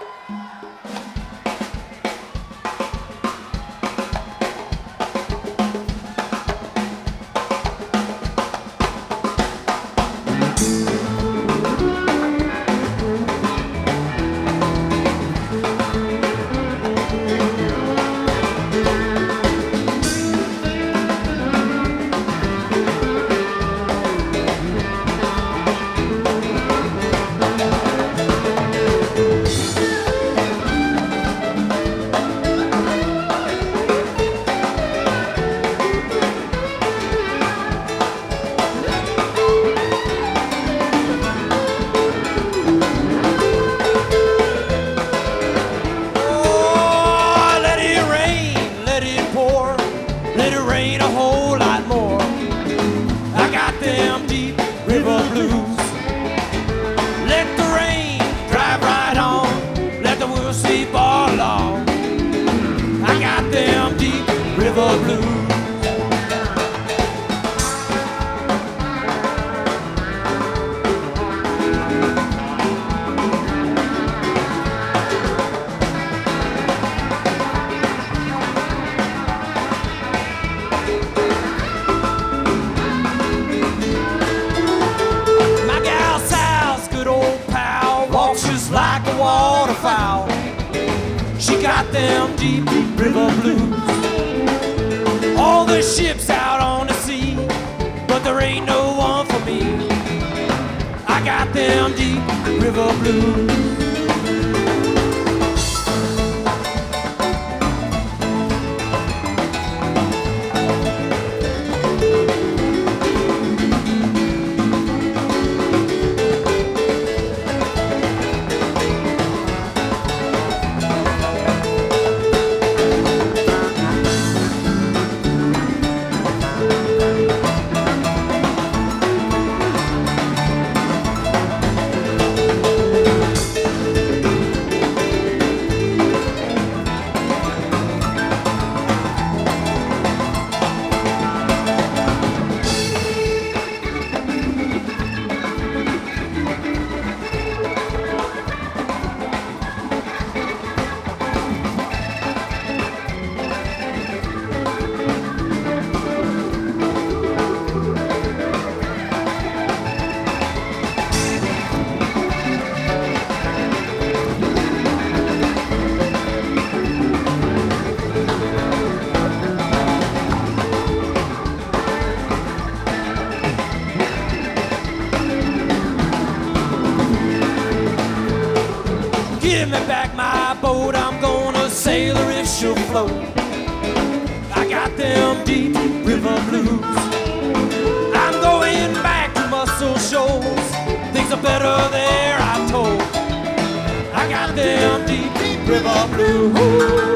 Oh, let it pour, let it rain a whole lot more. I got them deep river blues. Let the rain drive right on, let the wheels sweep all along. I got them deep river blues. My gal Sal's good old pal walks just like a waterfowl. She got them deep river blues. All the ships out on the sea, but there ain't no one for me. I got them deep river blues. Give me back my boat, I'm gonna sail her if she'll float. I got them deep river blues. I'm going back to Muscle Shoals. Things are better there, I'm told. I got them deep river blues.